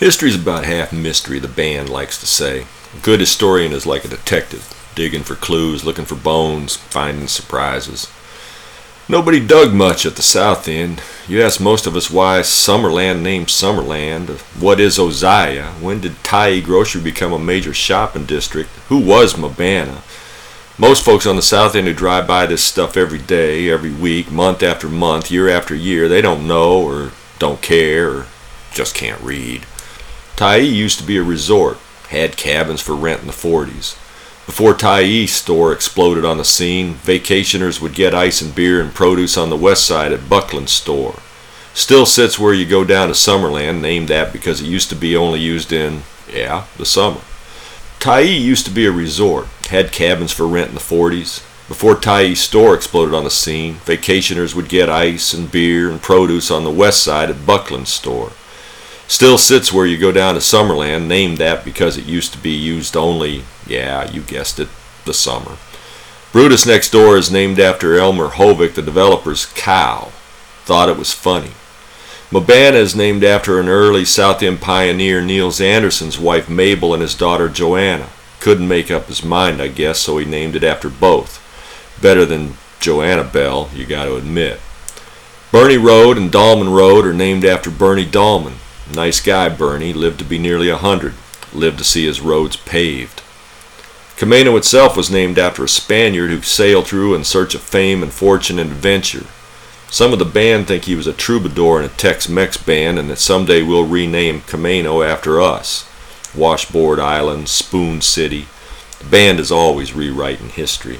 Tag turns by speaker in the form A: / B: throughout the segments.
A: History's about half mystery, the band likes to say. A good historian is like a detective, digging for clues, looking for bones, finding surprises. Nobody dug much at the South End. You ask most of us why Summerland named Summerland. What is Ozaya? When did Tyee Grocery become a major shopping district? Who was Mabana? Most folks on the South End who drive by this stuff every day, every week, month after month, year after year, they don't know or don't care or just can't read. Tyee used to be a resort, had cabins for rent in the 40s. Before Tyee store exploded on the scene, vacationers would get ice and beer and produce on the west side at Buckland store. Still sits where you go down to Summerland, named that because it used to be only used in, the summer. Tyee used to be a resort, had cabins for rent in the 40s. Before Tyee store exploded on the scene, vacationers would get ice and beer and produce on the west side at Buckland store. Still sits where you go down to Summerland, named that because it used to be used only, you guessed it, the summer. Brutus next door is named after Elmer Hovick, the developer's cow. Thought it was funny. Mabana is named after an early South End pioneer, Niels Anderson's wife Mabel and his daughter Joanna. Couldn't make up his mind, I guess, so he named it after both. Better than Joanna Bell, you got to admit. Bernie Road and Dahlman Road are named after Bernie Dahlman. Nice guy, Bernie. Lived to be nearly 100. Lived to see his roads paved. Camino itself was named after a Spaniard who sailed through in search of fame and fortune and adventure. Some of the band think he was a troubadour in a Tex-Mex band and that someday we'll rename Camino after us. Washboard Island, Spoon City. The band is always rewriting history.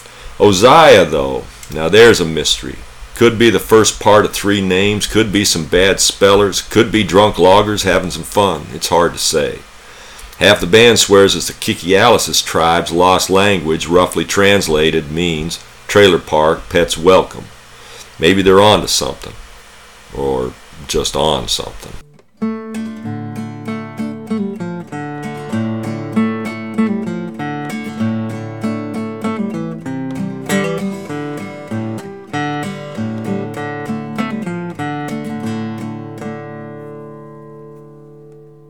A: Ozaya, though, now there's a mystery. Could be the first part of 3 names, could be some bad spellers, could be drunk loggers having some fun. It's hard to say. Half the band swears it's the Kikialis tribe's lost language, roughly translated means trailer park, pets welcome. Maybe they're on to something. Or just on something.